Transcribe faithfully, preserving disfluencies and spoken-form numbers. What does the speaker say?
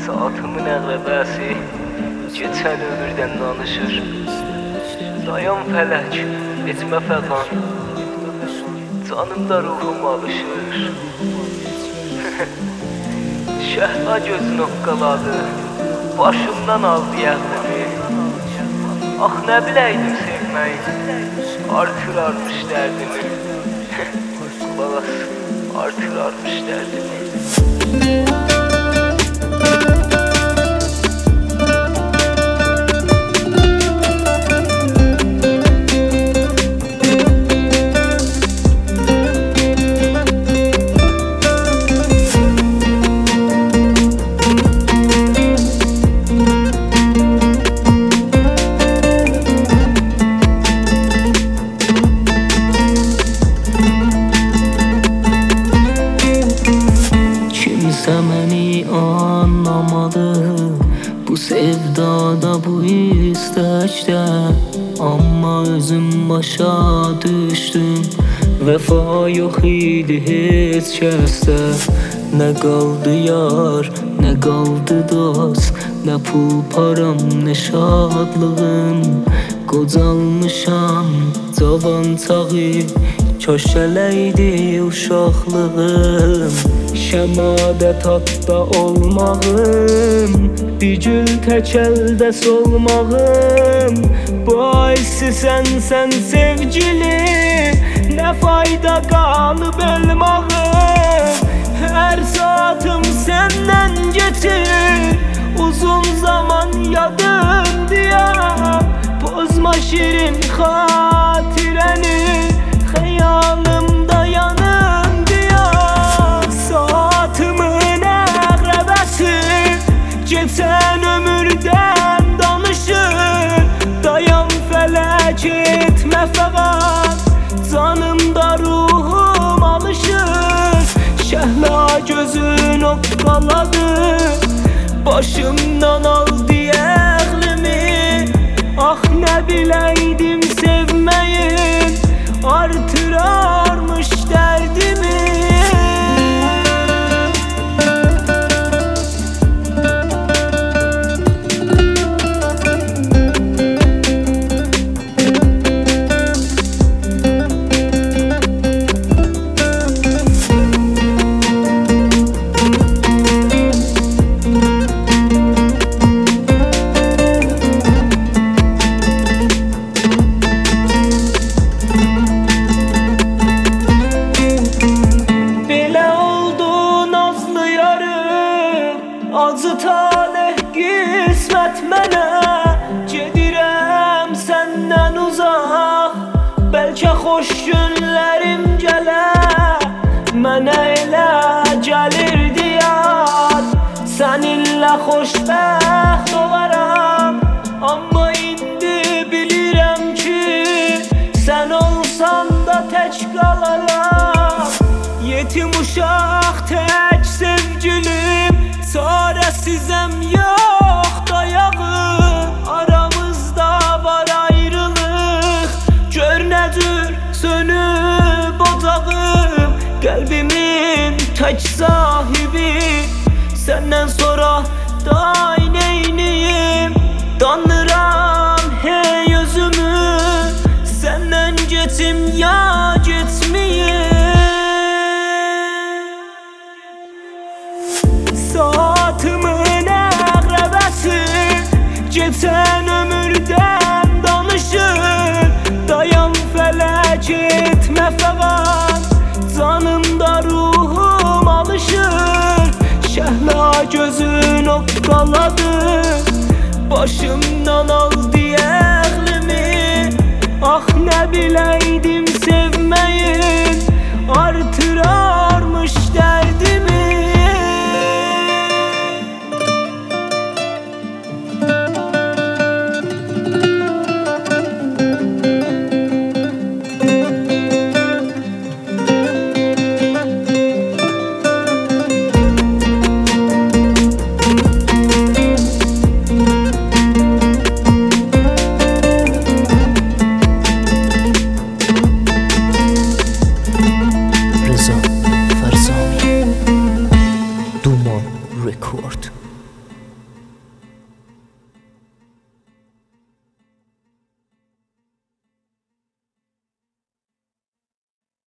Saatımın əqrəbəsi keçən ömürdən danışır. Dayan fələk, etmə fəqan, canımda ruhum alışır. Şəhla gözün oqqaladı, başımdan aldı yəqlimi. Ah nə biləydim sevməyi, artırarmış dərdimi. Qulaq as, artırarmış dərdimi. Kimsə məni anlamadı, bu sevdada, bu istəkdə. Amma özüm başa düşdüm, vəfa yox idi heç kəsdə. Nə qaldı yar, nə qaldı dost, nə pul param, nə şadlığım. Qocalmışam, cavan çağı, kaş eləydi uşaqlığım. Şəmadə tatda olmağım, bir gül tək əldə solmağım. Baisi sənsən sevgili, nə fayda qalıb ölmağım. Hər saatım səndən geçir, uzun zaman yadımdı ya. Pozma şirin xatirəni, xəyalımda yanımdı ya. Saatımın əqrəbəsi keçən ömürdən danışır. Dayan fələk, etmə fəqan, canımda ruhum alışır. Şəhla gözün oqqaladı, başımdan aldı əqlimi. Ah nə biləydim sevməyin, artırarmış dərdimi. Acı talih qismət mənə, gedirəm səndən uzaq. Bəlkə xoş günlərim gələ, mənə elə gəlirdi yad. Səninlə xoşbəxt olaram, amma indi bilirəm ki, sən olsan da tək qalaram. Yetim uşaq tək sevgilim, çarəsizəm yox dayağı. Aramızda var ayrılıq, gör nə cür sönüb ocağım. Qəlbimin tək sahibi, səndən sonra day neyniyim. Danıram hey özümü, səndən geçim ya geçmiyim. Saatımın əqrəbəsi keçən ömürdən danışır. Dayan fələk, etmə fəqan, canımda ruhum alışır. Şəhla gözün oqqaladı, başımdan aldı əqlimi. Ah nə biləydim